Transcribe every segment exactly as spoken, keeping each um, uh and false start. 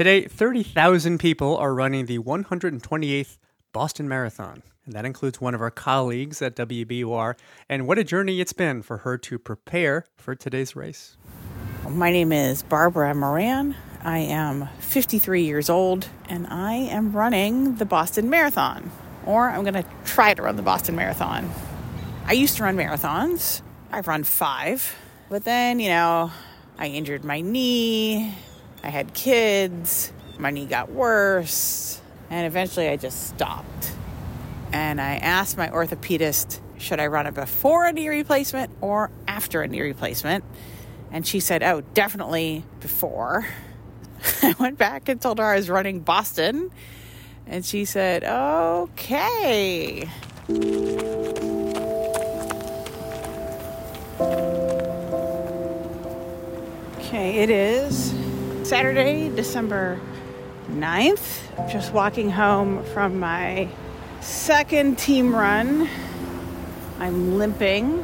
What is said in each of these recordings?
Today, thirty thousand people are running the one hundred twenty-eighth Boston Marathon. And that includes one of our colleagues at W B U R. And what a journey it's been for her to prepare for today's race. My name is Barbara Moran. I am fifty-three years old, and I am running the Boston Marathon. Or I'm going to try to run the Boston Marathon. I used to run marathons. I've run five. But then, you know, I injured my knee. I had kids. My knee got worse. And eventually I just stopped. And I asked my orthopedist, should I run it before a knee replacement or after a knee replacement? And she said, oh, definitely before. I went back and told her I was running Boston. And she said, okay. Okay, it is Saturday, December ninth. I'm just walking home from my second team run. I'm limping.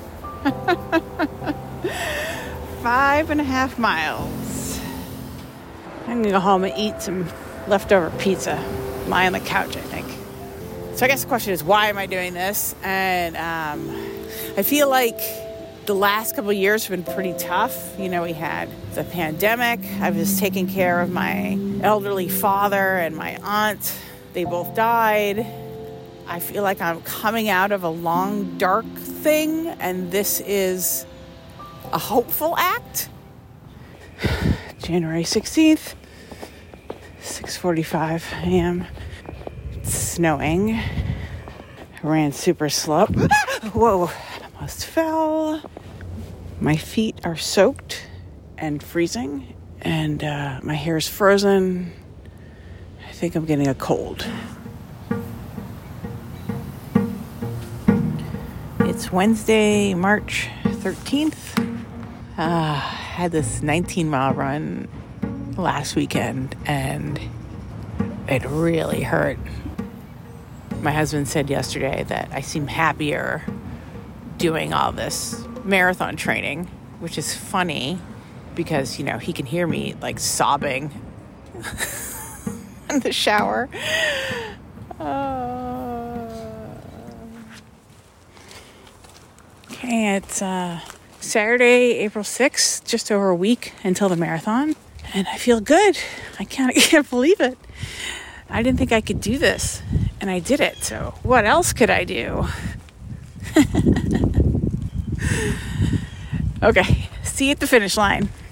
Five and a half miles. I'm going to go home and eat some leftover pizza. Lie on the couch, I think. So I guess the question is, why am I doing this? And um, I feel like the last couple of years have been pretty tough. You know, we had the pandemic. I was taking care of my elderly father and my aunt. They both died. I feel like I'm coming out of a long, dark thing, and this is a hopeful act. January sixteenth, six forty-five a.m. It's snowing. I ran super slow. Whoa, almost fell. My feet are soaked and freezing, and uh, my hair is frozen. I think I'm getting a cold. It's Wednesday, March thirteenth. Uh, I had this nineteen mile run last weekend, and it really hurt. My husband said yesterday that I seem happier doing all this marathon training, which is funny because, you know, he can hear me like sobbing in the shower. Uh... Okay, it's uh, Saturday, April sixth, just over a week until the marathon. And I feel good. I can't, I can't believe it. I didn't think I could do this, and I did it. So what else could I do? Okay, see you at the finish line.